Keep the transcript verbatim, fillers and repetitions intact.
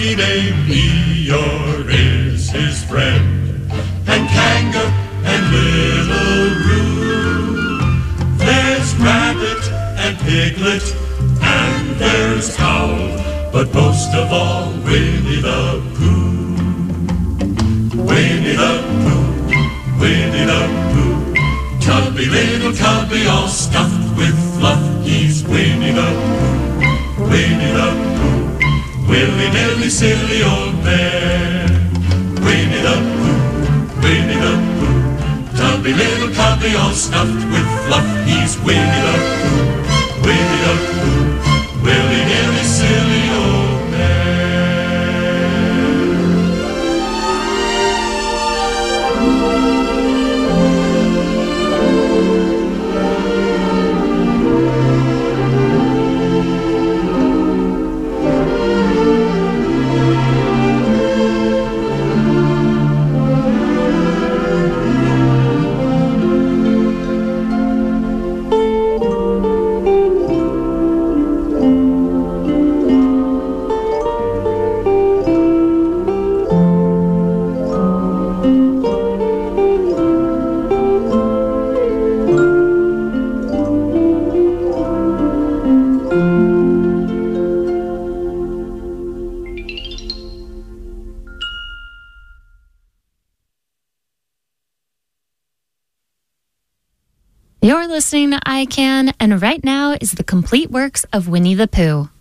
funny name. Eeyore is his friend, and Kanga and Little Roo. There's Rabbit and Piglet, and there's Owl, but most of all, Winnie the Pooh. Winnie the Pooh, Winnie the Pooh. Tubby, little Tubby, all stuffed with fluff. He's Winnie the Pooh, Winnie the Pooh. Willy-nilly, silly old bear. Winnie the Pooh, Winnie the Pooh. Tubby, little Tubby, all stuffed with fluff. He's Winnie the Pooh, Winnie the Pooh. Willy-nilly, silly old bear. You're listening to I Can, and right now is the complete works of Winnie the Pooh.